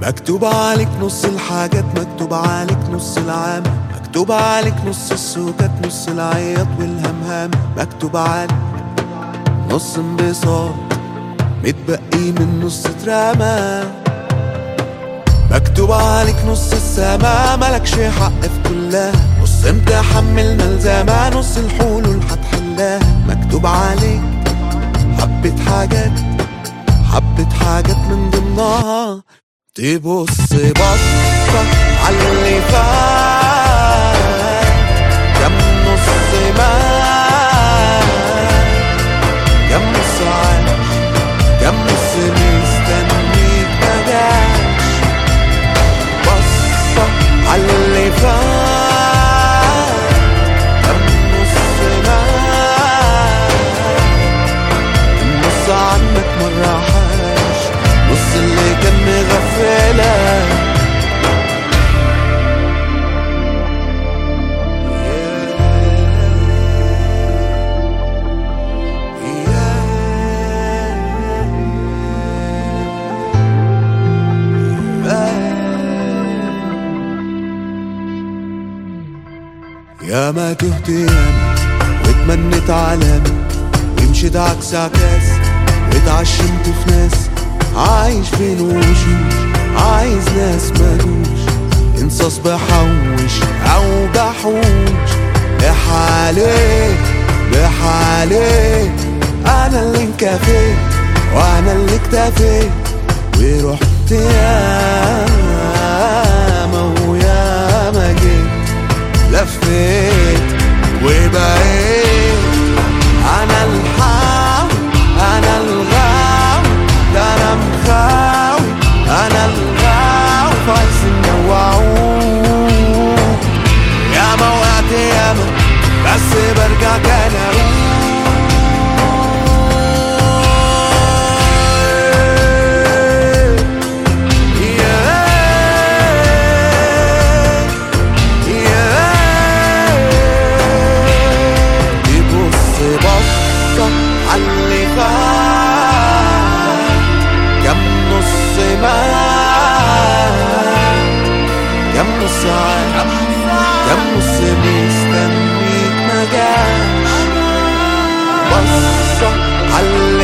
مكتوب عليك نص الحاجات، مكتوب عليك نص العام، مكتوب عليك نص السكات، نص العياط والهمهام، مكتوب عليك نص انبساط متبقي من نص اترمى، مكتوب عليك نص السما ملكش حق في كلها، نص امتحان من الملزمة، نص الحلول هتحلها، مكتوب عليك حبة حاجات، حبة حاجات من ضمنها تبص بصة عاللي فات، كم نص مات، كم نص عاش، كم نص مستنيك مجاش، بصة عاللي فات، كم نص مات، النص عنك مرحاش، نص اللي كان مغفلك. يا ما تهت ياما واتمنيت علامة، ومشيت عكس عكاس واتعشمت في ناس، عايش بين وشوش عايز ناس مالوش، انصاص بحوش او بحوش، بحالي بحالي انا اللي انكفيت وانا اللي اكتفيت، ورحت ياما وياما جيت لفيت وبقيت انا الحاوي انا الغاوي، ده انا مخاوي انا الغاوي، فايز النوعون، ياما وقعت ياما بس برجع كان اقول عاللي فات، كم نص مات، كم نص عاش، كم نص مستنيك مجاش، بصة عاللي